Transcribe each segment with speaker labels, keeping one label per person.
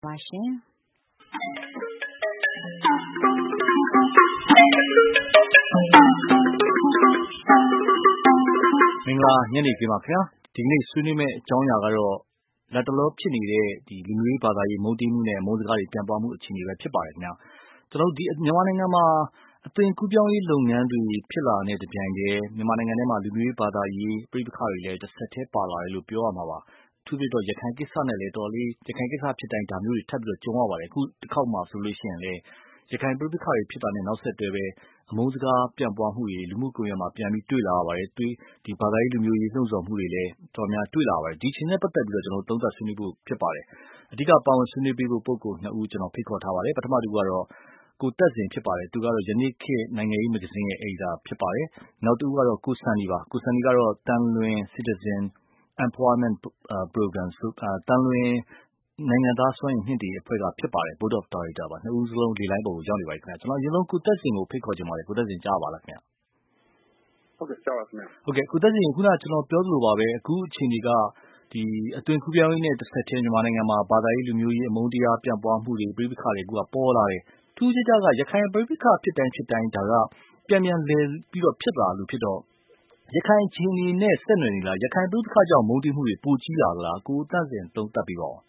Speaker 1: ပါရှင်။
Speaker 2: မင်္ဂလာညနေခင်းပါခင်ဗျာ။ဒီကနေ့ဆွေးနွေးမယ့်အကြောင်းအရာကတော့လတ်တလောဖြစ်နေတဲ့လူမျိုးရေးဘာသာရေးမုန်းတီးမှုနဲ့အမုန်းစကားတွေပြန့်ပွားမှုအခြေအနေပဲဖြစ်ပါတယ်ခင်ဗျာ။ကျွန်တော်တို့မြန်မာနိုင်ငံမှာအသွင်ကူးပြောင်းရေးလုပ်ငန်းတွေဖြစ်လာတဲ့တပြိုင်တည်းမြန်မာနိုင်ငံထဲမှာလူမျိုးရေးဘာသာရေးပြိပခါတွေလည်းတစ်ဆက်တည်းပါလာတယ်လို့ပြောရမှာပါ။သူတို့ရခိုင်ကိစ္စနဲ့လည်းတော်လေးရခိုင်ကိစ္စဖြစ်တိုင်းဒါမျိုးတွေထပ်ပြီးတော့ကြုံရပါတယ်။အခုတစ်ခေါက်မှဆိုလို့ရှိရင်လည်းရခိုင်ပြိပခါတွေဖြစ်တာနဲ့နောက်ဆက်တွဲပဲအမုန်းစကားပြန့်ပွားမှုတွေလူမှုကွန်ရက်မှာပြန်ပြီးတွေ့လာရပါတယ်။ဒီဘာသာရေးလူမျိုးရေးလှုံ့ဆော်မှုတွေလည်းတော်များတွေ့လာပါတယ်။ဒီအချိန်နဲ့ပတ်သက်ပြီးတော့ကျွန်တော်သုံးသပ်ဆွေးနွေးဖို့ဖြစ်ပါတယ်။အဓိကပါဝင်ဆွေးနွေးပေးဖို့ပုဂ္ဂိုလ်2ဦးကျွန်တော်ဖိတ်ခေါ်ထားပါတယ်။ပထမတူကတော့ကိုသက်စင်ဖြစ်ပါတယ်။သူကတော့ယနေ့ခေတ်နိုင်ငံရေးမဂ္ဂဇင်းရဲ့အယ်ဒီတာဖြစ်ပါတယ်။နောက်တူကတော့ကိုစံဒီပါ။ကိုစံဒီကတော့တန်လွင် Citizen Empowerment Program တန်လွင်နိုင်ငံသားစွမ်းရည်မြှင့်တင်ရေးအဖွဲ့ကဖြစ်ပါတယ် Board of Director ပါနှစ်ဦးစလုံးလေလိုင်းပေါ်ကိုရောက်နေပါပြီခင်ဗျာကျွန်တော်အရင်ဆုံးကိုသက်စင်ကိုဖိတ်ခေါ်ချင်ပါတယ်ကိုသက်စင်ကြားပါလားခင်ဗျာ
Speaker 3: ဟုတ်ကဲ့ကြားပါခင်ဗျာ
Speaker 2: ဟုတ်ကဲ့ကိုသက်စင်ခုနကျွန်တော်ပြောသလိုပါပဲအခုအချိန်ကြီးကဒီအသွင်ကူးပြောင်းရေးနဲ့တစ်ဆက်တည်းမြန်မာနိုင်ငံမှာဘာသာရေးလူမျိုးရေးအမုန်းတရားပြန့်ပွားမှုတွေပြိပခါတွေအခုကပေါ်လာတယ်ထူးခြားကရခိုင်ပြိပခါဖြစ်တိုင်းဒါကပြန်လဲပြီးတော့ဖြစ်လာလို့ဖြစ်တော့ရခိုင်ချင်းနေနဲ့ဆက်နွယ်နေလားရခိုင်ပြိပခါကြောင့်မုန်းတီးမှုတွေပိုကြီးလာလားကိုသက်စင်သုံးသပ်ပြီးပါဦး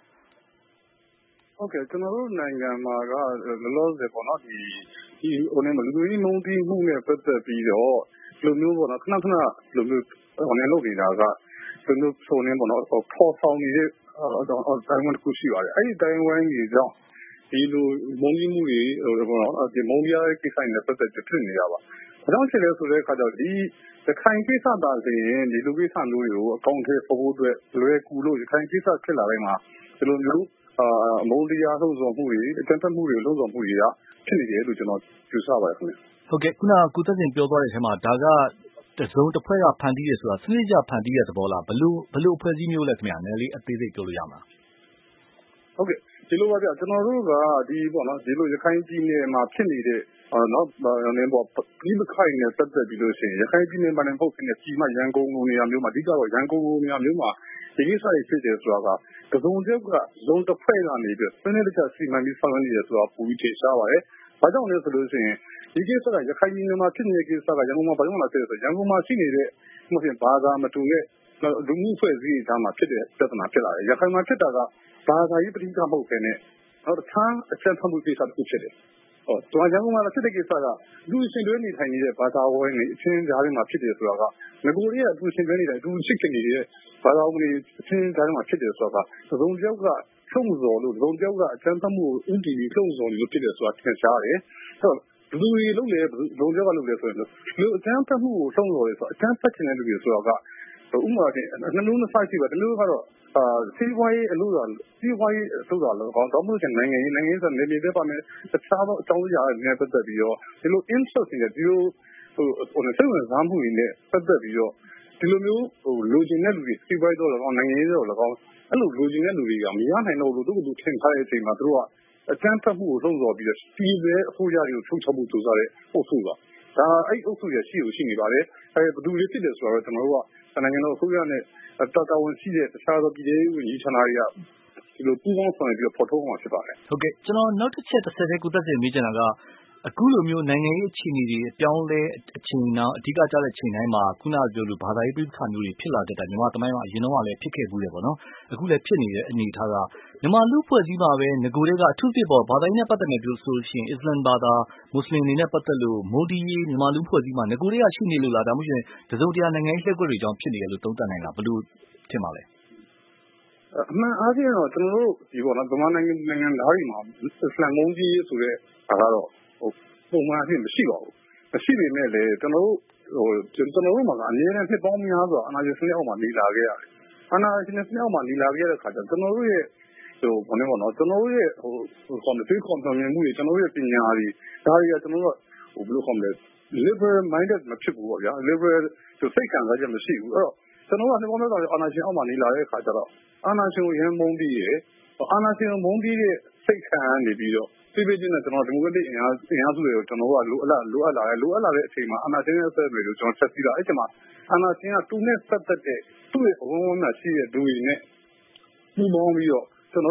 Speaker 3: ဟုတ်ကဲ့ကျွန်တော်တို့နိုင်ငံမှာကလောလောဆယ်ပေါ့နော်ဒီလူမျိုးရေးမုန်းတီးမှုနဲ့ပတ်သက်ပြီးတော့လူမျိုးပေါ့နော်ခဏခဏလူမျိုးလုပ်နေတာကလူမျိုးဆိုနေပေါ့နော်ပေါ်ဆောင်နေတဲ့တိုင်းဝန်တစ်ခုရှိပါတယ်အဲ့ဒီတိုင်းဝန်ကြီးကြောင့်ဒီလိုမုန်းတီးမှုတွေပေါ့နော်ဒီမုန်းတရားကိစ္စနဲ့ပတ်သက်ဖြစ်နေတာပါဘာကြောင့်ဖြစ်လဲဆိုတဲ့အခါကျတော့ဒီရခိုင်ကိစ္စသာဆိုရင်ဒီလူကိစ္စမျိုးတွေကိုအကောင့်ထဲပေါ်ဖို့အတွက်လွယ်ကူလို့ရခိုင်ကိစ္စဖြစ်လာတိုင်းမှာဒီလိုမျိုးအမုန်းတရားလှုံ့ဆော်မှုတွေအကြမ်းဖက်မှုတွေလှုံ့ဆော်မှုတွေကဖြစ်နေတယ်လို့ကျွန်တော်ယူဆပါတယ်ခင်ဗျ
Speaker 2: ဟုတ်ကဲ့ခုနကကိုသက်စင်ပြောသွားတဲ့အချိန်မှာဒါကတစုံတစ်ဖွဲ့ကဖန်တီးရဆိုတာစနစ်ကြဖန်တီးရတဲ့သဘောလားဘလို့အဖွဲ့အစည်းမျိုးလဲခင်ဗျာနည်းလေးအသေးစိတ်ပြောလို့ရမလား
Speaker 3: ဟုတ်ကဲ့ဒီလိုပါဗျကျွန်တော်တို့ကဒီပေါ့နော်ဒီလိုရခိုင်ပြည်နယ်မှာဖြစ်နေတဲ့နော်နည်းပေါ့ဒီမခိုင်နဲ့ပတ်သက်ပြီးလို့ရှိရင်ရခိုင်ပြည်နယ်မှာလည်းပုတ်ဖြစ်နေပြည်မရန်ကုန်လိုနေရာမျိုးမှာအဓိကတော့ရန်ကုန်လိုနေရာမျိုးမှာဒီကိစ္စတွေဖြစ်တယ်ဆိုတာကသုံးတစ်ဖွဲ့ကနေပြီးစနစ်တကျစီမံပြီးဆောင်ရွက်နေတယ်ဆိုတာပူပြီးထင်ရှားပါတယ်။ဘာကြောင့်လဲဆိုလို့ရှိရင်ဒီကိစ္စကရခိုင်ပြည်နယ်မှာဖြစ်နေတဲ့ကိစ္စကရန်ကုန်မှာဘာကြောင့်လာဖြစ်လဲဆိုရန်ကုန်မှာရှိနေတဲ့ဘာသာမတူတဲ့လူမှုဖွဲ့စည်းရေးမှာဖြစ်တဲ့ပြဿနာဖြစ်လာတယ်။ရခိုင်မှာဖြစ်တာကဘာသာရေးပဋိပက္ခမဟုတ်ဘဲနဲ့နောက်တစ်ခါအချက်ဖတ်မှုကိစ္စတစ်ခုဖြစ်တယ်။ကျွန်တော်ရန်ကုန်မှာဖြစ်တဲ့ကိစ္စကလူရှင်တွဲနေထိုင်နေတဲ့ဘာသာဝင်တွေအချင်းကြားထဲမှာဖြစ်တယ်ဆိုတာကငကိုရဲ့အတူရှင်တွဲနေတဲ့အတူရှိခင်နေတဲ့ဘာသာဝင်တွေအချင်းကြားထဲမှာဖြစ်တယ်ဆိုတာကသုံးတယောက်ကထုံးစော်လို့သုံးတယောက်ကအချမ်းသတ်မှုဥတီထုံးစော်လို့ဖြစ်တယ်ဆိုတာထင်ရှားတယ်။ဆိုတော့လူတွေလုံးလေသုံးတယောက်ကလုပ်လေဆိုရင်လူအချမ်းသတ်မှုကိုထုံးစော်တယ်ဆိုတော့အချမ်းသတ်ခြင်းတဲ့လူတွေဆိုတော့ကဥပမာချင်းနှလုံးနှစ်ဆိုင်ရှိပါတမျိုးကတော့စီးပွားရေးအလို့တော့စီးပွားရေးအလို့တော့ကောင်းတော့မလို့နိုင်ငံရေးဆိုနေပြည်တော်ပါမယ်တခြားသောအကြောင်းအရာတွေနဲ့ပတ်သက်ပြီးတော့ဒီလို interest တွေဒီလိုစိတ်ဝင်စားမှုတွေနဲ့ပတ်သက်ပြီးတော့ဒီလိုမျိုးလိုချင်တဲ့လူတွေစီးပွားရေးတော့ကောင်းနိုင်ငံရေးတော့ကောင်းအဲ့လိုလိုချင်တဲ့လူတွေကမရနိုင်တော့လို့သူတို့ထင်ထားတဲ့အချိန်မှာသူတို့ကအကျန်းဖတ်မှုကိုလှုံ့ဆော်ပြီးတော့ပြည်ပဲအစိုးရတွေကိုထုတ်ချမှုစူးစမ်းတဲ့အုပ်စုပါဒါအဲ့အုပ်စုရရှိနေပါတယ်ဘယ်သူတွေဖြစ်တယ်ဆိုတော့ကျွန်တော်တို့ကနိုင်ငံတော်အစိုးရနဲ့တာဝန်ရှိတဲ့တခြားသောပြည်ထောင်စုဝန်ကြီးဌာနတွေကဒီလိုပူးပေါင်းဆောင်ရွက်ပြီးပေါ်ထုတ်အောင်ဖြစ်ပါတယ်
Speaker 2: ဟုတ်ကဲ့ကျွန်တော်နောက်တစ်ချက်တစ်ဆက်တည်းကိုသက်စင်မေးချင်တာကအခုလိုမျိုးနိုင်ငံရေးအခြေအနေတွေအပြောင်းလဲအချိန်နောက်အဓိကကျတဲ့အချိန်တိုင်းမှာခုနပြောလို့ဘာသာရေးပြဿနာမျိုးတွေဖြစ်လာတဲ့တိုင်မြန်မာတမိုင်းမှာအရင်တော့လည်းဖြစ်ခဲ့ဘူးတယ်ပေါ့နော်အခုလည်းဖြစ်နေတဲ့အနေအထားကမြန်မာလူဖွဲ့စည်းမှာပဲငကိုတွေကအထူးဖြစ်ပေါ်ဘာသာရေးနဲ့ပတ်သက်နေပြောဆိုရှင်အစ္စလမ်ဘာသာမွတ်စလင်တွေနဲ့ပတ်သက်လို့မုန်းတီးရေးမြန်မာလူဖွဲ့စည်းမှာငကိုတွေကရှိနေလို့လားဒါမှမဟုတ်တစုံတရာနိုင်ငံရေးလက်ကွက်တွေကြောင့်ဖြစ်နေရလို့သုံးသပ်နိုင်လားဘယ်လိုထင်ပါလဲ
Speaker 3: အမှန်အားဖြင့်တော့ကျွန်တော်တို့ဒီပေါ့နော်ဗမာနိုင်ငံသားတွေမှာအစ္စလာမ်မုန်းကြီးဆိုတဲ့ဒါကတော့ပုံမှန်အဖြစ်မရှိပါဘူးမရှိပေမဲ့လည်းကျွန်တော်တို့မှာကအများနဲ့နှစ်ပေါင်းများစွာအာဏာရှင်စနစ်အောက်မှာနေလာခဲ့ရတယ်အာဏာရှင်စနစ်အောက်မှာနေလာခဲ့တဲ့အခါကျကျွန်တော်တို့ရဲ့ဘာလဲပေါ့နော်ကျွန်တော်တို့ရဲ့တွေးခေါ်မြင်မှုတွေကျွန်တော်တို့ရဲ့ပညာတွေဒါတွေကကျွန်တော်တို့ဘယ်လိုခေါ်မလဲ liberal minded မဖြစ်ဘူးပေါ့ဗျာ liberal စိတ်ခံစားချက်မရှိဘူးအဲ့တော့ကျွန်တော်ကနှစ်ပေါင်းများစွာအာဏာရှင်အောက်မှာနေလာတဲ့အခါကျတော့အာဏာရှင်ကိုရမ်းမုန်းပြီးရအာဏာရှင်ကိုမုန်းပြီးတဲ့စိတ်ခံနေပြီးတော့ပြည်ပြည်ချင်းနဲ့ကျွန်တော်ဒီမိုကရက်တစ်အင်အားစုတွေကိုကျွန်တော်တို့ကလိုအပ်လာတဲ့အချိန်မှာအာဏာရှင်ရဲ့ဆက်တွေလို့ကျွန်တော်ချက်ပြီးတော့အဲ့ချိန်မှာအာဏာရှင်ကသူနဲ့ဆက်သက်တဲ့သူ့ရဲ့အဝန်းအဝန်းမှာရှိတဲ့လူတွေနဲ့ပူးပေါင်းပြီးတော့ကျွန်တော်တို့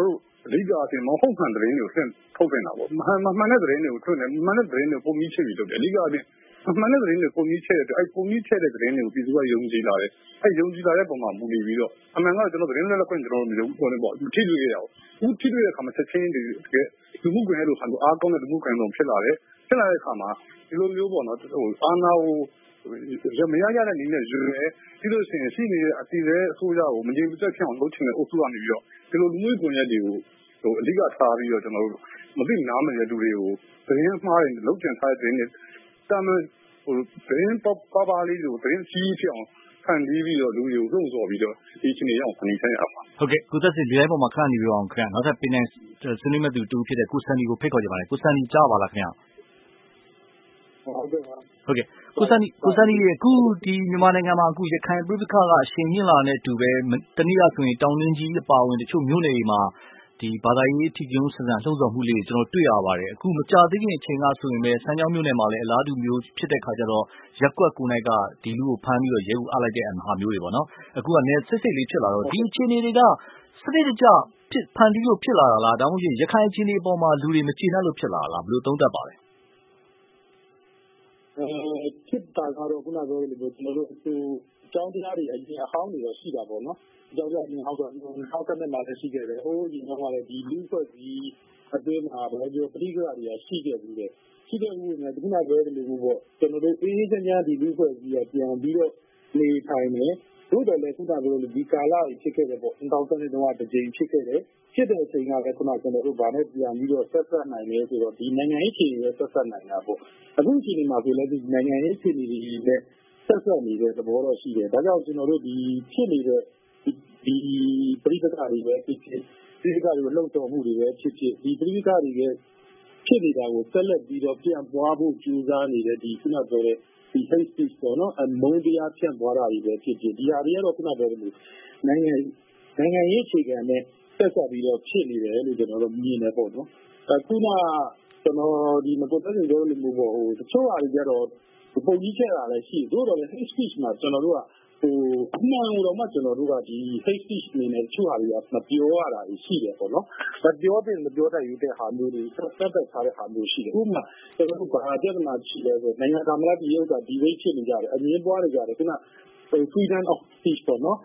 Speaker 3: အဓိကအပြင်မဟုတ်မှန်သတင်းတွေကိုထုတ်တင်တာပေါ့မှန်တဲ့သတင်းတွေကိုထုတ်တယ်မှန်တဲ့သတင်းတွေကိုပုံပြီးချက်ပြီးလုပ်တယ်အဓိကအပြင်မှန်တဲ့သတင်းတွေပုံပြီးချက်တဲ့ပုံပြီးချက်တဲ့သတင်းတွေကိုပြည်သူကယုံကြည်လာတယ်ယုံကြည်လာတဲ့ပုံမှာမူတည်ပြီးတော့အမှန်ကတော့ကျွန်တော်သတင်းလက်ခွင့်ကျွန်တော်တို့မယုံဘူးပေါ့ထိတွေ့ရအောင်အခုထိတွေ့တဲ့အခါမှာချက်ချင်းတကယ်လူမှုကွန်ရက်လိုဟာမျိုးအားကောင်းတဲ့လူမှုကွန်ရက်လိုဖြစ်လာတဲ့အခါမှာဒီလိုမျိုးပေါ့နော်အာဏာကိုမရရတဲ့နည်းနဲ့ယူရဲပြီးလို့ရှိရင်ရှိနေတဲ့အစီအစဉ်အစိုးရကိုမငြိမ်မသက်ဖြစ်အောင်လုပ်ချင်တဲ့အုပ်စုကနေပြီးတော့ဒီလိုလူမှုကွန်ရက်တွေကိုအဓိကထားပြီးတော့ကျွန်တော်တို့မသိနားမလည်တဲ့လူတွေကိုသတင်းမှားတယ်လုပ်ကြံထားတဲ့သတင်းတွေတာမန်သတင်းပါလေးတွေကိုသတင်းကြီးဖြစ်အောင်ဖန်တီးပြီးတော့လူတွေကိုလှုံ့ဆော်ပြီးတော့ဒီချင်းတွေအောင်ဖန်တီးဆိုင်ရအောင်
Speaker 2: ဟုတ်ကဲ့ကိုသက်စင်ဒီတိုင်းပေါ်မှာခဏနေပြီးအောင်ခင်ဗျနောက်ထပ်ပင်နိုင်ဆွေးနွေးမဲ့သူတူဖြစ်တဲ့ကိုစန်ဒီကိုဖိတ်ခေါ်ကြပါမယ်ကိုစန်ဒီကြားပါလားခင်ဗျ
Speaker 3: ဟုတ်ကဲ့
Speaker 2: ဟုတ်ကဲ့ကိုစန်ဒီရဲ့အခုဒီမြန်မာနိုင်ငံမှာအခုရခိုင်ပြည်ပကအရှိန်မြင့်လာတဲ့တူပဲတနည်းအားဖြင့်တောင်တွင်းကြီးအပါအဝင်တချို့မြို့နယ်တွေမှာဒီဘာသာရေးအထီးကျုံဆန်ဆန်လှုံ့ဆော်မှုလေးကျွန်တော်တွေ့ရပါတယ်အခုမကြာသေးခင်အချိန်ကဆိုရင်ပဲစမ်းချောင်းမြို့နယ်မှာလည်းအလားတူမျိုးဖြစ်တဲ့ခါကျတော့ရက်ကွက်ကိုနိုင်ကဒီလူကိုဖမ်းပြီးတော့ရဲဦးအားလိုက်တဲ့ဟာမျိုးတွေပေါ့နော်အခုကလည်းစစ်လေးဖြစ်လာတော့ဒီအခြေအနေတွေကစနစ်တကျဖန်တီးလို့ဖြစ်လာတာလားဒါမှမဟုတ်ရခိုင်အခြေအနေအပေါ်မှာလူတွေမကျေနပ်လို့ဖြစ်လာတာလားဘယ်လိုသုံးသပ်ပါလဲ
Speaker 1: ဖြစ်တာကတော့ခုနပြောသလိုကျွန်တော်တို့အကြောင်းတရားတွေအရင်အဟောင်းတွေတော့ရှိတာပေါ့နော်အကြောင်းတရားအရင်ဟောင်းဆိုဟောက်ကနေမှလည်းရှိခဲ့တယ်ဟိုးဒီတော့ကလည်းဒီလူ့ဖွဲ့စည်းအတွင်းမှာဘယ်လိုပြောပဋိက္ခတွေကရှိခဲ့ဘူးလေရှိခဲ့ဘူးနဲ့ခုနပြောသလိုပေါ့ကျွန်တော်တို့အေးအေးချမ်းချမ်းဒီလူ့ဖွဲ့စည်းရပြန်ပြီးတော့နေထိုင်နေတို့တယ်လည်းခုနပြောလို့ဒီကာလကြီးဖြစ်ခဲ့တယ်ပေါ့2000တုန်းကတစ်ကြိမ်ဖြစ်ခဲ့တယ်ဖြစ်တဲ့အချိန်ကလည်းခုနကျွန်တော်တို့ဗာနဲ့ပြန်ပြီးတော့ဆက်ဆက်နိုင်တယ်ဆိုတော့ဒီနိုင်ငံရေးအခြေအနေနဲ့ဆက်ဆက်နိုင်တာပေါ့အခုအချိန်မှာဆိုလည်းဒီနိုင်ငံရေးအခြေအနေတွေနဲ့ဆက်ဆက်နေတဲ့သဘောတော့ရှိတယ်ဒါကြောင့်ကျွန်တော်တို့ဒီဖြစ်နေတဲ့ဒီပရိသတ်တွေပဲဖြစ်ဖြစ်ပရိသတ်တွေကိုလှုပ်ဆောင်မှုတွေပဲဖြစ်ဖြစ်ဒီပရိသတ်တွေရဲ့ဖြစ်နေတာကိုဆက်လက်ပြီးတော့ပြန်ပွားဖို့ကြိုးစားနေတဲ့ဒီခုနပြောတဲ့ဒီ hate speech ပေါ့နော်အမုန်းတရားဖြန့်ပွားတာတွေပဲဖြစ်ဖြစ်ဒီဟာတွေကတော့ခုနပြောသလိုနိုင်ငံရေးအခြေခံနဲ့ဆက်ဆက်ပြီးတော့ဖြစ်နေတယ်လို့ကျွန်တော်တို့မြင်နေပေါ့နော်ခုနကျွန်တော်ဒီမကိုတက်နေလို့မျိုးပေါ့ဟိုတချို့ဟာတွေကြတော့ပုံကြီးချက်တာလည်းရှိသို့တော်လည်း hate speech မှာကျွန်တော်တို့ကအမှန်တော့မှကျွန်တော်တို့ကဒီ hate speech အနေနဲ့တချို့ဟာတွေကမပြောရတာရှိတယ်ပေါ့နော်မပြောတဲ့မပြောတတ်ရတဲ့ဟာမျိုးတွေဆက်သက်ထားတဲ့ဟာမျိုးရှိတယ်ဥပမာကျွန်တော်တို့ဘာပြဿနာရှိလဲဆိုနိုင်ငံသားမလားဒီဥစ္စာဒီဝိတ်ဖြစ်နေကြတယ်အမြင်ပွားနေကြတယ်ခုနfreedom of speech ပေါ့နော်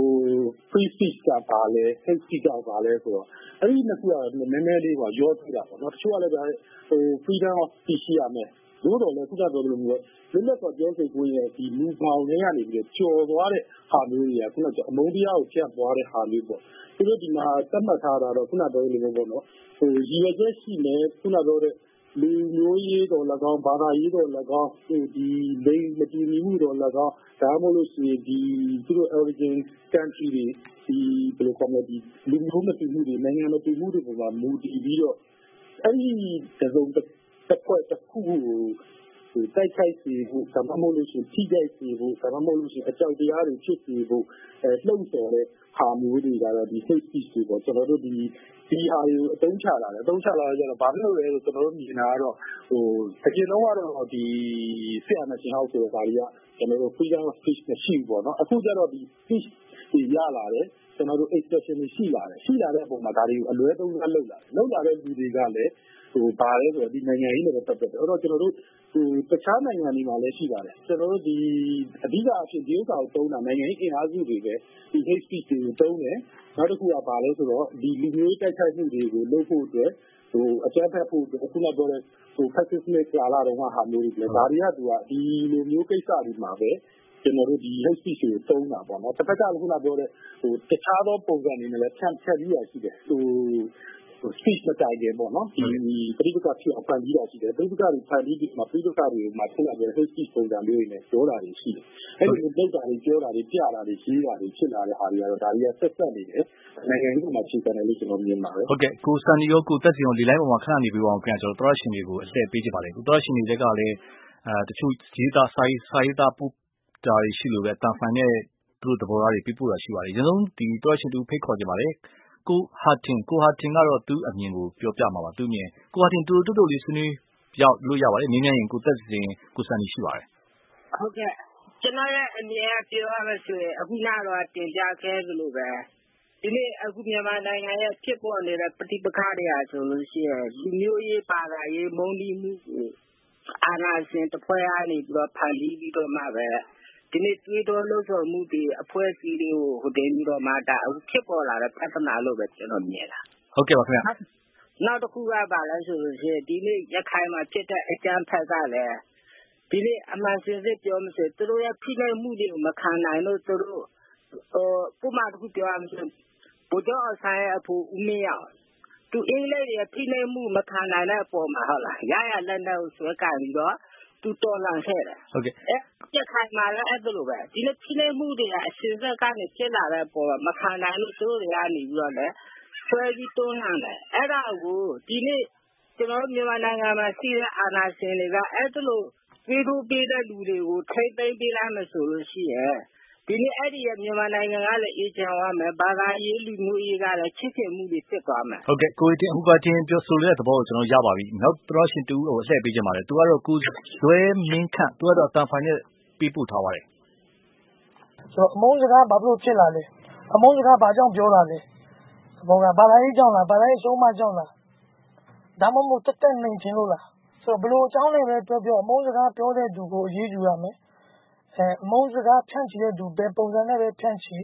Speaker 1: free speech ကပါလဲ hate speech ကပါလဲဆိုတော့အဲ့ဒီနှစ်ခုကနည်းနည်းလေးရောသေးတာပေါ့နော်တချို့ကလည်းfreedom of speech ရမယ်လို့တော့လည်းခုနပြောလို့မျိုးလွတ်လပ်စွာပြောဆိုခွင့်ရဲ့ဒီလူပေါင်းတွေကနေပြီးကျော်သွားတဲ့ဟာမျိုးတွေကခုနကအမုန်းတရားကိုဖြန့်ပွားတဲ့ဟာမျိုးပေါ့သူတို့ဒီမှာသတ်မှတ်ထားတာတော့ခုနပြောလို့ပေါ့နော်ရည်ရွယ်ချက်ရှိမယ်ခုနပြောတဲ့လူမျိုးရေးတော်၎င်းဘာသာရေးတော်၎င်းဒီလိင်မတူညီမှုတော်၎င်းဒါမှမဟုတ်လို့ရှိရင်ဒီသူတို့ origin country တွေဒီဘယ်လိုခေါ်မလဲဒီလူမျိုးမတူမှုတွေနိုင်ငံမတူမှုတွေပေါ်မှာမူတည်ပြီးတော့အဲ့ဒီတစ်စုံတစ်ဖွဲ့တစ်ခုကိုတိုက်ခိုက်စီဖို့ဒါမှမဟုတ်လို့ရှိရင်ထိခိုက်စီဖို့ဒါမှမဟုတ်လို့ရှိရင်အကြောက်တရားတွေဖြစ်စီဖို့လှုံ့ဆော်တဲ့ဟာမျိုးတွေကတော့ဒီ hate speech တွေပေါ့ကျွန်တော်တို့ဒီဟာတွေကိုအသုံးချလာတယ်အသုံးချလာကြတော့ဘာလို့လဲဆိုကျွန်တော်တို့မြင်တာကတော့အရင်တော့ကတော့ဒီဆရာမရှင်ဟောက်ဆိုတဲ့ဒါတွေကကျွန်တော်တို့ freedom of speech မရှိဘူးပေါ့နော်အခုကျတော့ဒီ speech တွေရလာတယ်ကျွန်တော်တို့ expression တွေရှိလာတဲ့အပေါ်မှာဒါတွေကိုအလွဲသုံးစားလုပ်လာတဲ့လူတွေကလည်းဘာလဲဆိုတော့ဒီနိုင်ငံရေးနဲ့ပတ်သက်တယ်အဲ့တော့ကျွန်တော်တို့တခြားနိုင်ငံတွေမှာလည်းရှိပါတယ်ကျွန်တော်တို့ဒီအဓိကအဖြစ်ဒီဥစ္စာကိုသုံးတာနိုင်ငံရေးအင်အားစုတွေပဲဒီ hate speech တွေကိုသုံးတယ်နောက်တစ်ခုကဘာလဲဆိုတော့ဒီလူမျိုးတိုက်ခိုက်မှုတွေကိုလုပ်ဖို့အတွက်အကြမ်းဖက်ဖို့ခုနပြောတဲ့ fascist နဲ့ကြာလာတော့ဟာမျိုးတွေလည်းဒါတွေကသူကဒီလိုမျိုးကိစ္စတွေမှာပဲကျွန်တော်တို့ဒီ hate speech ကိုသုံးတာပေါ့နော်တစ်ဖက်ကခုနပြောတဲ့တခြားသောပုံစံတွေနဲ့လည်းဖြန့်ပြီးရရှိတယ်speech မတိုင်ခင်ပေါ့နော်ဒီပရိသတ်ဖြစ်အောင်ဖန်တီးတာရှိတယ်ပရိသတ်တွေဖန်တီးပြီးမှပရိသတ်တွေမှာဆက်လာတဲ့ hate speech ပုံစံမျိုးတွေနဲ့ပြောတာတွေရှိတယ်အဲ့ဒီလောက်တာတွေပြောတာတွေပြတာတွေရေးတာတွေဖြစ်လာတဲ့ဟာတွေကတော့ဒါတွေကဆက်ဆက်နေတယ်နိုင်ငံရေးမှာချိန်ဆတယ်လို့ကျွန်တော်မြင်ပါတယ်
Speaker 2: ဟုတ်ကဲ့ကိုစန်ဒီရောကိုသက်စီရောဒီ line ပေါ်မှာခဏနေပြီးအောင်ခင်ဗျာကျွန်တော်သောရရှင်တွေကိုအလှည့်ပေးချင်ပါတယ်ကိုသောရရှင်တွေလည်းကလည်းတချို့ရေးသားစာရေးသားပို့တာတွေရှိလို့ပဲတာဖန်နဲ့သူတို့သဘောထားတွေပြပို့တာရှိပါတယ်ကျွန်တော်ဒီသောရရှင်တူဖိတ်ခေါ်ကြပါတယ်ကိုဟာတင်ကတော့သူ့အမြင်ကိုပြောပြမှာပါသူ့အမြင်ကိုဟာတင်တူတူလေးဆွေးနွေးရောက်လို့ရပါတယ်နင်းနေရင်ကိုသက်စင်ကိုစံနေရှိပါတယ်
Speaker 4: ဟုတ်ကဲ့ကျွန်တော်ရဲ့အမြင်ကပြောရမယ်ဆိုရင်အခုနကတော့တင်ပြခဲ့သလိုပဲဒီနေ့အခုမြန်မာနိုင်ငံရဲ့ဖြစ်ပေါ်နေတဲ့ပဋိပက္ခတွေအားဆိုလို့ရှိရင်လူမျိုးရေးဘာသာရေးမုန်းတီးမှုကိုအာဏာရှင်တစ်ဖွဲ့ကနေပြီးတော့ဖန်တီးပြီးတော့မှပဲဒီနေ့တွေးတောလို့ဆိုမှုတွေအဖွဲ့အစည်းတွေကိုဟိုတင်ပြီးတော့မှဒါအခုဖြစ်ပေါ်လာတဲ့ပြဿနာလို့ပဲကျွန်တော်မြင်တာ
Speaker 2: ဟုတ်ကဲ့ပါခင်ဗျာ
Speaker 4: နောက်တစ်ခုကပါလဲဆိုလို့ရှိရင်ဒီနေ့ရခိုင်မှာဖြစ်တဲ့အကြမ်းဖက်ကလည်းဒီနေ့အမှန်စင်စစ်ပြောမစဲသူတို့ရဲ့ဖိနှိပ်မှုတွေကိုမခံနိုင်လို့သူတို့ဥပမာတစ်ခုပြောရမယ်ဆိုဘုရားအဆိုင်အဖို့ဦးမင်းအောင်သူအင်္ဂလိပ်ရဲ့ဖိနှိပ်မှုမခံနိုင်တဲ့အပေါ်မှာဟုတ်လားရရလက်နဲ့ဆွဲကန်ပြီးတော့သူတော်လှန်ခဲ့တယ်
Speaker 2: ဟုတ်ကဲ့
Speaker 4: ရခိုင်မှာလည်းအဲ့လိုပဲဒီနေ့ဖိနှိပ်မှုတွေကအစင်ဆက်ကနေဖြစ်လာတဲ့အပေါ်မှာမခံနိုင်လို့သူတို့တွေကနေပြီးတော့လည်းဆွဲပြီးတွန်းလှန်တယ်အဲ့ဒါကိုဒီနေ့ကျွန်တော်တို့မြန်မာနိုင်ငံမှာရှိတဲ့အာဏာရှင်တွေကအဲ့လိုပေးဖို့ပေးတဲ့လူတွေကိုထိမ့်သိမ်းပေးလိုက်မှဆိုလို့ရှိရဲ့ဒီနေ့အဲ့ဒီမြန်မာနိုင်ငံကလည်းအေဂျင့်ဝါမယ်ဘာသာရေးလူမျိုးရေးကလည်းချစ်ခင်မှုတွေဖြစ်သွားမယ်
Speaker 2: ဟုတ်ကဲ့ကိုတင်ဟိုပါတင်ပြောဆိုတဲ့သဘောကိုကျွန်တော်ရပါပြီနောက်ပရောရှင်တူဟိုအလှည့်ပေးကြပါလေသူကတော့ကိုဇွဲမင်းခန့်သူကတော့အတန်ဖိုင်နဲ့ပေးပို့ထားပါတယ်
Speaker 5: ဆိုတော့အမုန်းစကားဘာလို့ဖြစ်လာလဲအမုန်းစကားဘာကြောင့်ပြောတာလဲဘောကဘာသာရေးကြောင့်လားဘာသာရေးရှုံးမကြောင့်လားဒါမှမဟုတ်တက်တက်နေခြင်းလို့လားဆိုတော့ဘလို့အကြောင်းလေးပဲပြောအမုန်းစကားပြောတဲ့သူကိုအရေးယူရမယ်အမုန်းစကားဖြန့်ချီတဲ့သူဘယ်ပုံစံနဲ့ပဲဖြန့်ချီ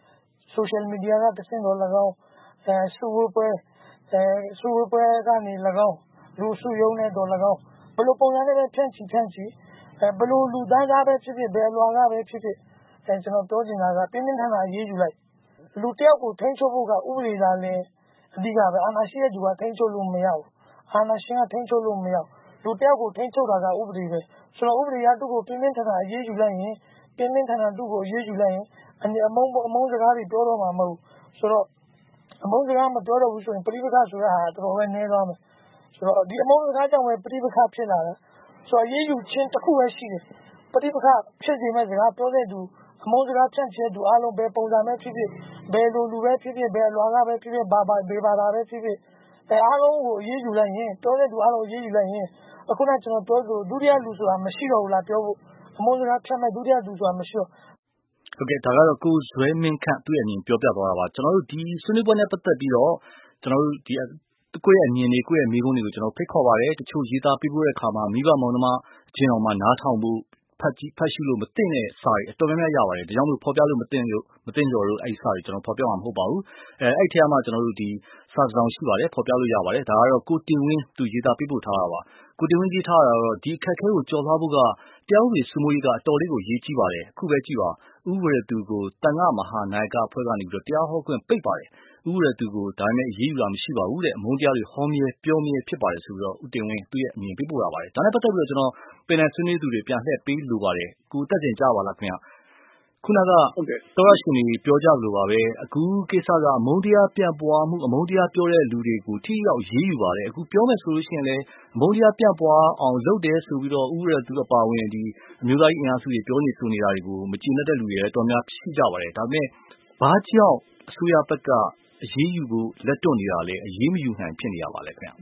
Speaker 5: social media ကတစ်ဆင့်တော့၎င်းစုဝေးပွဲကနေ၎င်းလူစုယုံနဲ့တော့၎င်းဘလို့ပုံစံနဲ့ပဲဖြန့်ချီဘလို့လူသားသားပဲဖြစ်ဖြစ်ဘယ်လွာကပဲဖြစ်ဖြစ်ကျွန်တော်ပြောချင်တာကပြင်းပြင်းထန်ထန်အရေးယူလိုက်လူတယောက်ကိုထိန်းချုပ်ဖို့ကဥပဒေသားလည်းအဓိကပဲအာဏာရှိတဲ့သူကထိန်းချုပ်လို့မရဘူးအာဏာရှင်ကထိန်းချုပ်လို့မရဘူးလူတယောက်ကိုထိန်းချုပ်တာကဥပဒေပဲဆိုတော့ဥပဒေကသူ့ကိုပြင်းပြင်းထန်ထန်အရေးယူလိုက်ရင်ပြင်းပြင်းထန်ထန်သူ့ကိုအရေးယူလိုက်ရင်အမုန်းစကားတွေပြောတော့မှာမဟုတ်ဆိုတော့အမုန်းစကားမပြောတော့ဘူးဆိုရင်ပြိပခဆိုတဲ့ဟာတော်တော်ပဲနည်းသွားမယ်ဆိုတော့ဒီအမုန်းစကားကြောင့်ပဲပြိပခဖြစ်လာတာဆိုတော့အရေးယူခြင်းတစ်ခုပဲရှိတယ်ပြိပခဖြစ်စေမဲ့စကားပြောတဲ့သူအမုန်းစကားဖြန့်ချဲသူအလုံးပဲပုံစံပဲဖြစ်ဖြစ်ဘယ်လိုလူပဲဖြစ်ဖြစ်ဘယ်လွာကပဲဖြစ်ဖြစ်ဘာသာပဲဖြစ်ဖြစ်အားလုံးကိုအရေးယူလိုက်ရင်ပြောတဲ့သူအားလုံးအရေးယူလိုက်ရင်အခုနကျွန်တော်ပြောဆိုဒုတိယလူဆိုတာမရှိတော့ဘူးလားပြောဖို့အမုန်းစကားဖြန့်မဲ့ဒုတိယလူဆိုတာမရှိတော့
Speaker 2: ဟုတ်ကဲ့ဒါကတော့ကိုဇွဲမင်းခန့်သူ့ရဲ့အမြင်ပြောပြသွားတာပါကျွန်တော်တို့ဒီဆွေးနွေးပွဲနဲ့ပတ်သက်ပြီးတော့ကျွန်တော်တို့ဒီကိုယ့်ရဲ့အမြင်တွေကိုယ့်ရဲ့မိကုန်းတွေကိုကျွန်တော်ဖိတ်ခေါ်ပါတယ်တချို့ရေးသားပြပို့တဲ့အခါမှာမိဘမောင်နှမအချင်းတော်မှာနားထောင်ဖို့ဖတ်ရှုလို့မသိတဲ့စာတွေအတော်များများရပါတယ်ဒါကြောင့်မို့ဖော်ပြလို့မသိလို့အဲ့စာတွေကျွန်တော်ဖော်ပြမှာမဟုတ်ပါဘူးအဲ့ထဲမှာကျွန်တော်တို့ဒီစာဆောင်ရှိပါတယ်ဖော်ပြလို့ရပါတယ်ဒါကတော့ကိုတင်ဝင်းသူရေးသားပြပို့ထားတာပါကိုတင်ဝင်းရေးထားတာတော့ဒီအခက်အခဲကိုကျော်လွှားဖို့ကတရားဥပဒေစိုးမိုးရေးကအတော်လေးကိုရေးကြည့်ပါတယ်အခုပဲကြည့်ပါဥပဒေသူကိုတန်ခါမဟာနာယကအဖွဲ့ကနေပြီးတော့တရားဟောခွင့်ပိတ်ပါတယ်ဥပဒေသူကိုဒါနဲ့အရေးယူတာမရှိပါဘူးတဲ့အမုန်းတရားတွေဟောမြဲပြောမြဲဖြစ်ပါတယ်ဆိုပြီးတော့ဦးတင်ဝင်းသူ့ရဲ့အမြင်ပေးပို့လာပါတယ်ဒါနဲ့ပတ်သက်ပြီးတော့ကျွန်တော်ပင်နယ်ဆွေးနွေးသူတွေပြန်လှည့်ပေးလိုပါတယ်ကိုတက်ကျင်ကြပါလားခင်ဗျခုနကသောရရှင်တွေပြောကြလို့ပါပဲအခုကိစ္စကအမုန်းတရားပြန့်ပွားမှုအမုန်းတရားပြောတဲ့လူတွေကိုထိရောက်ရေးယူပါတယ်အခုပြောမယ်ဆိုလို့ရှိရင်လည်းအမုန်းတရားပြန့်ပွားအောင်လုပ်တယ်ဆိုပြီးတော့ဥပဒေသူအပါဝင်ဒီအမျိုးသားရေးအင်အားစုတွေပြောနေဆိုနေတာတွေကိုမကြည်နဲ့တဲ့လူတွေလည်းတော်များရှိကြပါတယ်ဒါပေမဲ့ဘာကြောင့်အစိုးရဘက်ကအရေးယူဖို့လက်တွန့်နေတာလဲအရေးမယူနိုင်ဖြစ်နေရပါလဲခင်ဗျ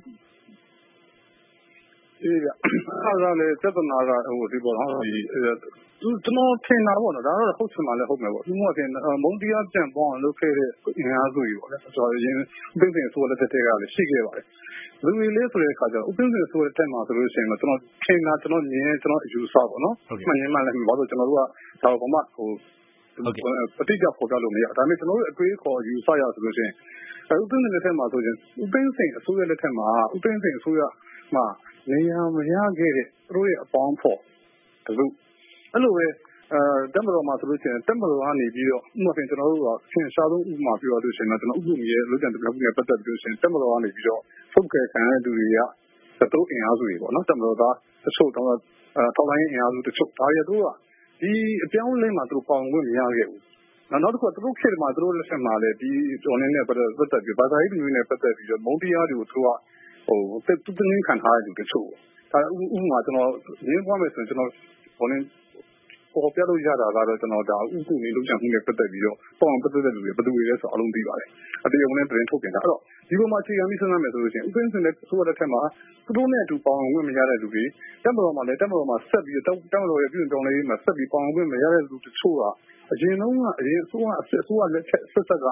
Speaker 3: အေးဗျအဲ့ဒါလည်းပြဿနာကဒီပေါ်တော့ကျွန်တော်ထင်တာပေါ့နော်ဒါတော့ဟုတ်ချင်မှလည်းဟုတ်မယ်ပေါ့ဒီမှာထင်မုံတရားပြန့်ပွားအောင်လုပ်ခဲ့တဲ့အင်အားစုကြီးပေါ့လေကျွန်တော်ရင်ပြင်းပြင်းဆိုတဲ့တက်တွေကလည်းရှိခဲ့ပါတယ်လူတွေလေးဆိုတဲ့အခါကျတော့ဥပဒေဆိုတဲ့တက်မှာဆိုလို့ရှိရင်ကျွန်တော်ထင်တာကျွန်တော်မြင်ကျွန်တော်အယူဆပေါ့နော်မှန်ရင်မှလည်းဘာလို့ကျွန်တော်တို့ကဒါကမှပဋိကြဖော်ပြလို့မရဒါပေမဲ့ကျွန်တော်တို့အတွေးခေါ်ယူဆရဆိုလို့ရှိရင်ဥပဒေလက်ထက်မှာဆိုရင်ဥပဒေအစိုးရလက်ထက်မှာဥပဒေအစိုးရမှာနေရာမရခဲ့တဲ့သူတို့ရဲ့အပေါင်းဖော်တလူအဲ့လိုပဲတက်မတော်မှာဆိုလို့ရှိရင်တက်မတော်ကနေပြီးတော့ဥပမာကျွန်တော်တို့ကဆင်ရှားဆုံးဥပမာပြောလို့ရှိရင်ကျွန်တော်ဥပဒေရဲ့လုပ်ကြံတစ်ခုနဲ့ပတ်သက်ပြီးရှင်တက်မတော်ကနေပြီးတော့ဖုတ်ကဲခံတဲ့လူတွေကသတို့အင်အားစုတွေပေါ့နော်တက်မတော်သားတချို့တော့ထောက်လိုင်းအင်အားစုတချို့ဒါရတို့ကဒီအပြောင်းလဲမှာသူတို့ပေါင်ခွင့်မရခဲ့ဘူးနောက်တစ်ခုကသူတို့ခေတ်မှာသူတို့လက်ဆက်မှာလည်းဒီဒေါ်နေနဲ့ပတ်သက်ပြီးဘာသာရေးလူတွေနဲ့ပတ်သက်ပြီးတော့မုန်းတရားတွေကိုသူကသူတင်းခံထားတဲ့လူတချို့ဒါဥပမာကျွန်တော်ရင်းပွားမယ်ဆိုရင်ကျွန်တော်ဒေါ်နေပေါ်ပြလို့ရတာကတော့ကျွန်တော်ဒါဥပဒေနေလုပ်ချင်မှုနဲ့ပတ်သက်ပြီးတော့ပေါင်ပတ်သက်တဲ့လူတွေဘယ်သူတွေလဲဆိုအလုံးသိပါတယ်အတရားဝင်သတင်းထုတ်ပြန်တာအဲ့တော့ဒီပေါ်မှာအခြေခံပြီးစဉ်းစားမယ်ဆိုလို့ရှိရင်ဥပဒေနဲ့ဆိုတဲ့ထက်မှာသူတို့နဲ့အတူပေါင်ဝင်မရတဲ့လူတွေတက်မတော်မှာလည်းတက်မတော်မှာဆက်ပြီးတက်မတော်ရဲ့ပြည်တော်လေးမှာဆက်ပြီးပေါင်ဝင်မရတဲ့လူတချို့ကအရင်အစိုးရလက်ချက်ဆက်ဆက်က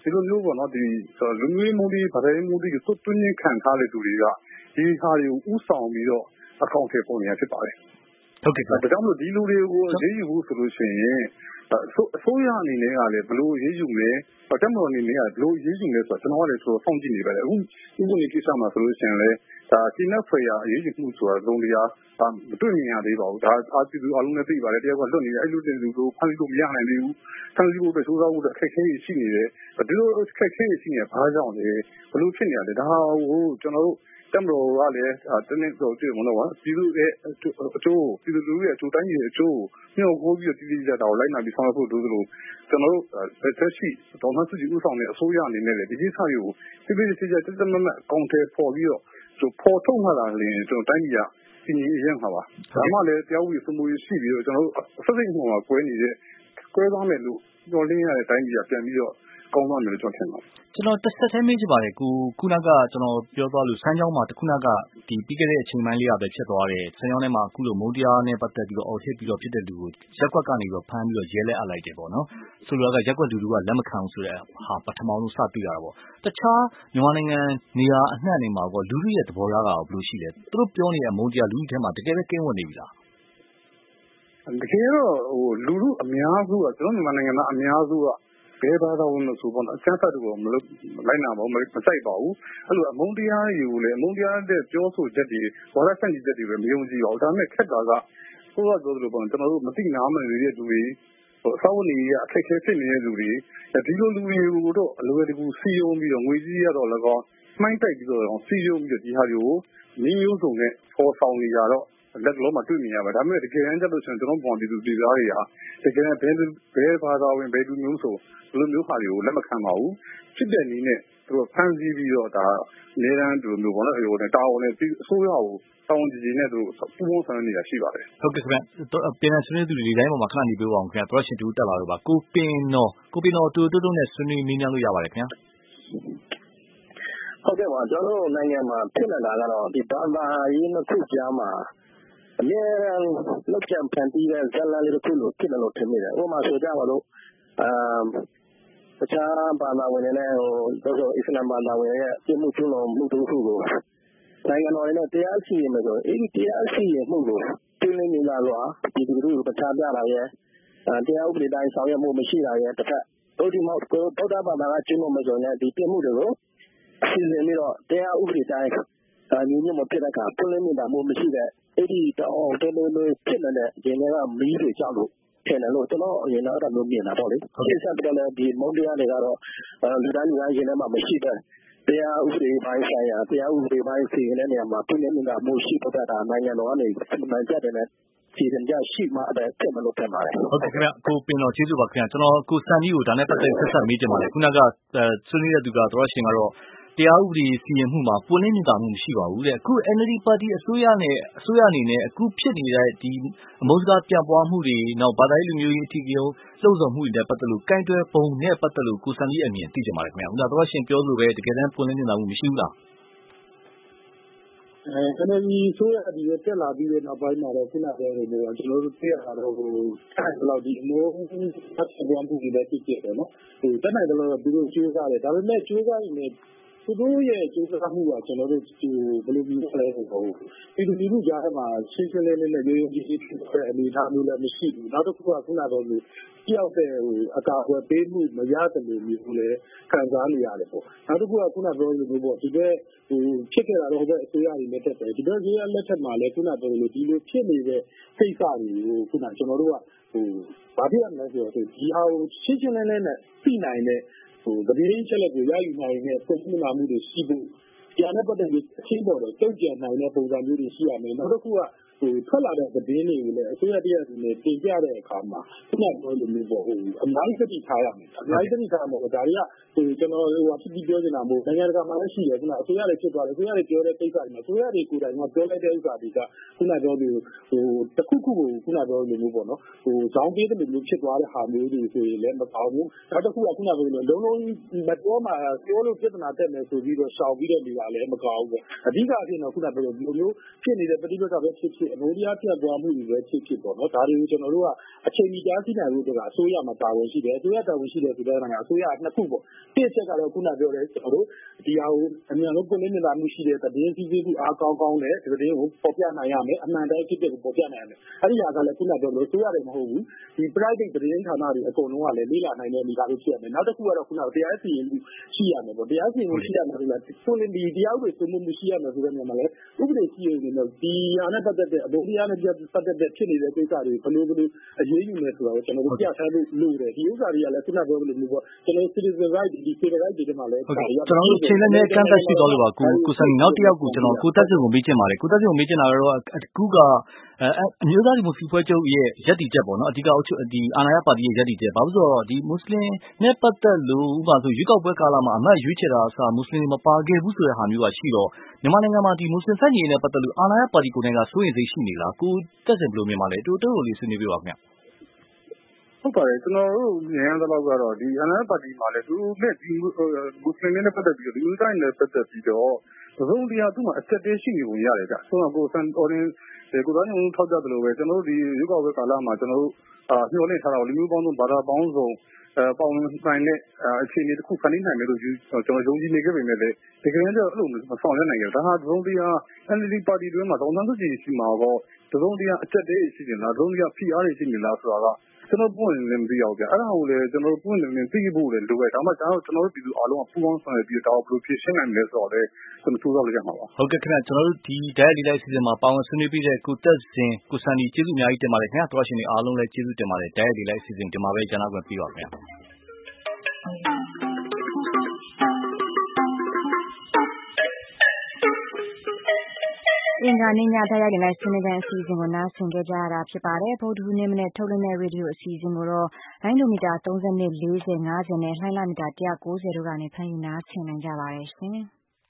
Speaker 3: ဒီလိုမျိုးပေါ့နော်ဒီလူမျိုးရေးမုန်းတီးဗတဲ့မုန်းတီးကိုတွင်းချင်းခံထားတဲ့သူတွေကဒီဟာတွေကိုဥဆောင်ပြီးတော့အကောင့်ထဲပုံနေရဖြစ်ပါတယ်
Speaker 2: ဟုတ်ကဲ့ဒါ
Speaker 3: ကြောင့်မို့ဒီလူတွေကိုရေးယူဖို့ဆိုလို့ရှိရင်အစိုးရအနေနဲ့ကလည်းဘလို့ရေးယူလဲတက်မတော်အနေနဲ့ကဘလို့ရေးယူလဲဆိုတော့ကျွန်တော်ကလည်းဆိုစောင့်ကြည့်နေပါတယ်အခုဥပဒေကိစ္စမှာဆိုလို့ရှိရင်လည်းဒါစီနက်ဖွယ်ရာရေးယူမှုဆိုတာသုံးတရားမတွေ့မြင်ရသေးပါဘူးဒါအာတီသူအလုံးနဲ့သိပါတယ်တယောက်ကလွတ်နေတယ်အဲ့လိုတင်သူကိုဖမ်းလို့မရနိုင်သေးဘူးဖမ်းလို့ပဲစိုးစားဖို့အခက်အခဲရှိနေတယ်ဒီလိုအခက်အခဲရှိနေဘာကြောင့်လဲဘလို့ဖြစ်နေရလဲဒါကိုကျွန်တော်တို့တက်မတော်ကလည်းတနေ့တော့တွေ့မလို့ပါပြည်သူရဲ့အကျိုးပြည်သူလူထုရဲ့အကျိုးတိုင်းရဲ့အကျိုးမျှော်ကိုပြီးတည်တည်ကြတာကိုလိုက်နာပြီးဆောင်ရွက်ဖို့တို့လို့ကျွန်တော်တို့သက်ရှိဒေါ်မဆူကြီးဦးဆောင်တဲ့အစိုးရအနေနဲ့လည်းဒီကိစ္စတွေကိုပြည်ပြည်စစ်စစ်တက်မတ်အကောင့်ထဲပေါ်ပြီးတော့ပေါ်ထုတ်လာတာလည်းကျွန်တော်တိုင်းပြည်ကစီရင်ရမှာပါဒါမှလည်းတရားဥပဒေစိုးမိုးရေးရှိပြီးတော့ကျွန်တော်တို့ဆက်စိတ်မှုမှာကွဲသွားမယ်လို့ပြောလင်းရတဲ့တိုင်းပြည်ကပြန်ပြီးတော့ကောင်းသွားမယ်လို့ကျွန်တော်ထင်ပါတယ်
Speaker 2: ကျွန်တော်တစ်ဆက်တည်းမေးချင်ပါတယ်ခုနကကျွန်တော်ပြောသွားလို့စမ်းချောင်းမှာခုနကဒီပြီးခဲ့တဲ့အချိန်ပိုင်းလေးကပဲဖြစ်သွားတယ်စမ်းချောင်းထဲမှာအခုလိုမုန်းတရားနဲ့ပတ်သက်ပြီးတော့အော်ဟစ်ပြီးတော့ဖြစ်တဲ့လူကိုရက်ကွက်ကနေပြီးတော့ဖမ်းပြီးတော့ရဲလက်အပ်လိုက်တယ်ပေါ့နော်ဆိုလိုတာကရက်ကွက်လူထုကလက်မခံဘူးဆိုတဲ့ဟာပထမဆုံးစတွေ့ရတာပေါ့တခြားမြန်မာနိုင်ငံနေရာအနှံ့နေမှာပေါ့လူထုရဲ့သဘောထားကဘယ်လိုရှိလဲသူတို့ပြောနေတဲ့မုန်းတရားလူထုထဲမှာတကယ်ပဲကင်းဝင်နေပြီလား
Speaker 3: တကယ်တော့လူထုအများစုကကျွန်တော်မြန်မာနိုင်ငံသားအများစုကဘယ်ဘာသာဝင်လို့ဆိုပေါ့အချမ်းဖတ်တို့မလို့လိုက်နာပါဘူးမစိုက်ပါဘူးအဲ့လိုအမုန်းတရားတွေကိုလည်းအမုန်းတရားတဲ့ပြောဆိုချက်တွေဝါဒဆန့်ကျင်ချက်တွေပဲမယုံကြည်ပါဘူးဒါပေမဲ့ခက်တာကကိုယ်ကပြောသလိုပေါ့ကျွန်တော်တို့မသိနာမလည်တဲ့လူတွေအစောဝင်ကြီးအခက်အခဲဖြစ်နေတဲ့လူတွေဒီလိုလူတွေကိုတော့အလိုအတူစီယုံပြီးတော့ငွေကြီးရတော့လည်းကောင်းမှိုင်းတိုက်ပြီးတော့စီယုံပြီးတော့ဒီဟာတွေကိုမျိုးစုံနဲ့ပေါ်ဆောင်နေကြတော့လက်လုံးမှာတွေ့မြင်ရပါဒါပေမဲ့တကယ်တမ်းကျတော့ကျွန်တော်ပေါ်ပြည်သူပြည်သားတွေကတကယ်ဘယ်ဘာသာဝင်ဘယ်လူမျိုးဆိုဘယ်လိုမျိုးဟာတွေကိုလက်မခံပါဘူးဖြစ်တဲ့နည်းနဲ့သူတို့ဖမ်းဆီးပြီးတော့ဒါနေရန်သူမျိုးပေါ့နော်ဟိုတာဝန်နဲ့အစိုးရကိုတာဝန်ကြီးနဲ့သူပူးပေါင်းဆောင်နေတာရှိပါတယ်
Speaker 2: ဟုတ်ကဲ့ခင်ဗျပြန်ဆွေးနွေးသူတွေဒီတိုင်းပေါ်မှာခဏနေပြောအောင်ခင်ဗျပရော့ရှင်တူတက်လာတော့ပါကိုပင်တော်တူတူနဲ့ဆွေးနွေးမေးမြန်းလို့ရပါတယ်ခင်ဗျ
Speaker 6: ဟုတ်ကဲ့ပါကျွန်တော်တို့နိုင်ငံမှာဖြစ်နေတာကတော့ဒီဘာသာရေးနှစ်ခုကြားမှာအများအားလောက်ကြံဖန်တီးတဲ့ဇာတ်လမ်းလေးတစ်ခုလို့ဖြစ်တယ်လို့ထင်မိတယ်ဥပမာဆိုကြပါလို့တခြားဘာသာဝင်တွေနဲ့အစ္စလာမ်ဘာသာဝင်ရဲ့ပြမှုကျူးလွန်မှုတို့ခုကိုနိုင်ငံတော်ရဲ့တရားစီရင်မယ်ဆိုအဲ့ဒီတရားစီရင်မှုကိုတင်းလင်းနေတာတော့ဒီလူတွေကိုပခြားပြတာရဲ့တရားဥပဒေတိုင်းဆောင်ရွက်မှုမရှိတာရဲ့တစ်ဖက်ဒုတိယမောက်ဗုဒ္ဓဘာသာကကျူးလွန်မယ်ဆိုရင်ဒီပြမှုတွေကိုစီစဉ်ပြီးတော့တရားဥပဒေတိုင်းညီညွတ်မှုဖြစ်တဲ့အခါတင်းလင်းနေတာမျိုးမရှိတဲ့အဲ့ဒီတော့တော်တော်လေးဖြစ်နေတဲ့ရင်ထဲကမီးတွေကြောက်လို့ထင်တယ်လို့ကျွန်တော်အရင်တော့အဲ့လိုမြင်တာပေါ့လေဒီဆက်ပြီးတော့လည်းဒီမုန်းတရားတွေကတော့လူတိုင်းရင်ထဲမှာမရှိတဲ့တရားဥပဒေပိုင်းဆိုင်ရာတရားဥပဒေပိုင်းစီရင်တဲ့နေရာမှာပြည်နယ်ကမှုရှိတော့တာနိုင်ငံတော်ကနေစီမံချက်တွေနဲ့စီရင်ကြရှိမှအဲ့ဖြစ်မလို့ထင်ပါတယ်
Speaker 2: ဟုတ်ကဲ့ခင်ဗျကိုပင်တော်ကျေးဇူးပါခင်ဗျကျွန်တော်ကိုစံကြီးကိုဒါနဲ့ပတ်သက်ဆက်ဆက်မေးချင်ပါတယ်ခုနကဆွေးနွေးတဲ့သူကတော့ရှင်ကတော့တရားဥပဒေစီရင်မှုမှာပွင့်လင်းမြင်သာမှုမရှိပါဘူးတဲ့အခု NLD ပါတီအစိုးရအနေနဲ့အခုဖြစ်နေတဲ့ဒီအမုန်းစကားပြန့်ပွားမှုတွေနောက်ဘာသာရေးလူမျိုးရေးအထီးကျုံလှုံ့ဆော်မှုတွေနဲ့ပတ်သက်လို့ကန့်တွယ်ပုံနဲ့ပတ်သက်လို့ကိုစံကြီးအမြင်သိချင်ပါတယ်ခင်ဗျ။ဒါရှင်ပြောလို့ပဲတကယ်တမ်းပွင့်လင်းမြင်သာမှုမရှိဘူးလား
Speaker 1: NLD ဆိုရဒီတက်လာပြီးတဲ့နောက်ပိုင်းမှာတော့ခုနပြောလို့ကျွန်တော်တို့သိရတာတော့အဲ့လောက်ဒီအမိုးအဆက်ပွားမှုတွေလည်းဖြစ်ခဲ့တယ်နော်တက်နိုင်တယ်လို့သူတို့ကြိုးစားတယ်ဒါပေမဲ့ကြိုးစားရင်လည်းသူတို့ရဲ့ကြိုးစားမှုကကျွန်တော်တို့ဘယ်လိုမျိုးလဲဆိုတော့ဒီလူမျိုးကြားထဲမှာရှင်းရှင်းလင်းလင်းနဲ့ရိုးရိုးကြီးကြီးဖြစ်တဲ့အနေအထားမျိုးလည်းမရှိဘူးနောက်တစ်ခုကခုနတော့လို့ကြောက်တဲ့အကာအကွယ်ပေးမှုမရတယ်လို့မျိုးလည်းခံစားနေရတယ်ပေါ့နောက်တစ်ခုကခုနပြောလို့ပေါ့ဒီဘက်ဖြစ်ခဲ့တာတော့ဘယ်အစိုးရတွေလက်ထက်ပဲဒီဘက်ကြီးလက်ထက်မှာလည်းခုနပြောလို့ဒီလိုဖြစ်နေတဲ့စိတ်စာတွေကိုခုနကျွန်တော်တို့ကဘာဖြစ်ရမလဲဆိုတော့ဒီဟာကိုရှင်းရှင်းလင်းလင်းနဲ့သိနိုင်တဲ့တတိယချက်လက်ကိုရယူနိုင်တဲ့ပုံမှန်မှုတွေရှိဖို့ကြားနဲ့ပတ်သက်ပြီးအချင်းပေါ်တော့တုံ့ပြန်နိုင်တဲ့ပုံစံမျိုးတွေရှိရမယ်နောက်တစ်ခုကထွက်လာတဲ့သတင်းတွေကိုလည်းအစိုးရတရားတွေနဲ့တင်ပြတဲ့အခါမှာခုနပြောလိုမျိုးပေါ့အများကြီးသတိထားရမယ်အများကြီးသတိထားမှာပေါ့ဒါတွေကကျွန်တော်ဖြစ်ပြီးပြောနေတာမဟုတ်နိုင်ငံတကာမှာလည်းရှိတယ်ခုနအစိုးရတွေဖြစ်သွားတယ်အစိုးရတွေပြောတဲ့ကိစ္စတွေမှာအစိုးရတွေကိုယ်တိုင်ကပြောလိုက်တဲ့ဥစ္စာတွေကခုနပြောလို့တစ်ခုခုကိုခုနပြောလိုမျိုးပေါ့နော်ဇောင်းပေးတဲ့လိုမျိုးဖြစ်သွားတဲ့ဟာမျိုးတွေဆိုရင်လည်းမကောင်းဘူးနောက်တစ်ခုကခုနပြောလို့လုံးလုံးမတော်မှာပြောလို့ပြဿနာတက်မယ်ဆိုပြီးတော့ရှောင်ပြီးတဲ့နေရာလည်းမကောင်းဘူးပေါ့အဓိကအဖြစ်တော့ခုနပြောလို့ဒီလိုမျိုးဖြစ်နေတဲ့ပဋိပက္ခပဲဖြစ်ဖြစ်အမုန်းတရားပြတ်သွားမှုတွေပဲဖြစ်ပေါ့နော်ဒါတွေကိုကျွန်တော်တို့ကအချိန်ကြီးကြားသိနိုင်ဖို့အတွက်အစိုးရမှာတာဝန်ရှိတယ်အစိုးရတာဝန်ရှိတယ်ဆိုတဲ့နေရာအစိုးရနှစ်ခုပေါ့တစ်ချက်ကတော့ခုနပြောတဲ့ကျွန်တော်တို့ဒီဟာကိုအမြန်ဆုံးပြည်နယ်လာမှုရှိတဲ့သတင်းစီးပြီးအားကောင်းတဲ့သတင်းကိုပေါ်ပြနိုင်ရမယ်အမှန်တိုင်းဖြစ်တဲ့ကိုပေါ်ပြနိုင်ရမယ်အဲ့ဒီဟာကလည်းခုနပြောလို့ဆိုရတယ်မဟုတ်ဘူးဒီ private သတင်းဌာနတွေအကုန်လုံးကလည်းလေ့လာနိုင်တဲ့အနေအထားမျိုးဖြစ်ရမယ်နောက်တစ်ခုကတော့ခုနတရားစီရင်မှုရှိရမယ်ပေါ့တရားစီရင်မှုရှိရမယ်ဆိုတော့ကိုလင်ဒီတရားဥပဒေစိုးမိုးမှုရှိရမယ်ဆိုတဲ့နေရာမှာလည်းဥပဒေရှိရင်လည်းဒီဟာနဲ့ပတ်သက်တဲ့အဘိုးတရားနဲ့ပတ်သက်တဲ့ဖြစ်နေတဲ့ကိစ္စတွေဘယ်လိုအရေးယူမယ်ဆိုတာကိုကျွန်တော်တို့ပြထားလို့လိုတယ်ဒီဥစ္စာတွေကလည်းခုနပြောလို့မျိုးပေါ့ကျွန်တော် citizen right ဒီ civil right တွေမှာလည်း
Speaker 2: ကျွန်တော်တို့ချိန်နဲ့ကန့်သက်ရှိသွားလို့ပါကိုစံနောက်တစ်ယောက်ကိုကျွန်တော်ကိုတက်စုံကိုမေးချင်ပါတယ်ကိုတက်စုံကိုမေးချင်တာကတော့အခုကအမျိုးသားဒီမိုကရေစီဖွဲ့ချုပ်ရဲ့ယက်တီချက်ပေါ့နော်အဓိကဒီအာဏာရပါတီရဲ့ယက်တီချက်ဘာလို့ဆိုတော့ဒီမွတ်စလင်နဲ့ပတ်သက်လို့ဥပမာဆိုရွေးကောက်ပွဲကာလမှာအမတ်ရွေးချယ်တာအစားမွတ်စလင်မပါခဲ့ဘူးဆိုတဲ့ဟာမျိုးကရှိတော့မြန်မာနိုင်ငံမှာဒီမွတ်စလင်စန့်ကျင်ရေးနဲ့ပတ်သက်လို့အာဏာရပါတီကိုယ်တိုင်ကစိုးရိမ်စိတ်ရှိနေလားကိုတက်စင်ဘယ်လိုမြင်ပါလဲတိုးလေးဆွေးနွေးပြပါခင်ဗျ
Speaker 3: ဟုတ်ပါတယ်ကျွန်တော်တို့ဉာဏ်သလောက်ကတော့ဒီအနာပါတီမှာလည်းသူနဲ့ဒီမွတ်စလင်တွေနဲ့ပတ်သက်ပြီးတော့ဒီဥတိုင်းနဲ့ပတ်သက်ပြီးတော့သုံးတရားသူ့မှာအချက်တည်းရှိနေပုံရတယ်ဗျဆိုတော့ကိုစံတော်ရင်ကိုသားညုံထောက်ကြတယ်လို့ပဲကျွန်တော်တို့ဒီရွေးကောက်ပွဲကာလမှာကျွန်တော်တို့ညှို့နေထားတာလူမျိုးပေါင်းစုံဘာသာပေါင်းစုံပေါင်းဆိုင်တဲ့အခြေအနေတစ်ခုဖန်တီးနိုင်မယ်လို့ကျွန်တော်ယုံကြည်နေခဲ့ပေမဲ့လည်းတကယ်တော့အဲ့လိုမဆောင်ရွက်နိုင်ကြဘူးဒါဟာသုံးတရား NLD ပါတီတွင်းမှာတောင်းတစုကြည်ရှိမှာတော့သုံးတရားအချက်တည်းရှိနေလားသုံးတရားဖိအားတွေရှိနေလားဆိုတာကကျွန်တော်ပွင့်နေမသိအောင်ဗျအဲ့ဒါကိုလည်းကျွန်တော်ပွင့်နေသိဖို့လည်းလိုပဲဒါမှကျွန်တော်တို့ပြည်သူအားလုံးကပူးပေါင်းဆောင်ရွက်ပြီးတော့ဘယ်လိုဖြည့်ရှင်းနိုင်မလဲဆိုတော့လည်းကျွန်တော်စူးစမ်းလို့ရမှာပါ
Speaker 2: ဟုတ်ကဲ့ခင်ဗျကျွန်တော်တို့ဒီ Dialogue လေးလိုက်စီစဉ်မှာပါဝင်ဆွေးနွေးပြီးတဲ့ကိုတက်စင်ကိုစံဒီကျေးဇူးအများကြီးတင်ပါတယ်ခင်ဗျတော်ရှင်တွေအားလုံးလည်းကျေးဇူးတင်ပါတယ် Dialogue လေးလိုက်စီစဉ်ဒီမှာပဲကျန်တော့ပြန်ပြီးပါခင်ဗျ
Speaker 7: အင်္ဂါနေ့ညတရားရင်လိုက်ဆွေးနွေးတဲ့အစီအစဉ်ကိုနားဆင်ကြကြရတာဖြစ်ပါတယ်ဗုဒ္ဓဟူးနေ့မနေ့ထုတ်လွှင့်တဲ့ရေဒီယိုအစီအစဉ်ကိုတော့လိုင်းဒိုမီတာ30 40 50နဲ့လှိုင်းလမီတာ190တို့ကနေဖမ်းယူနားဆင်နိုင်ကြပါတယ်ရှင်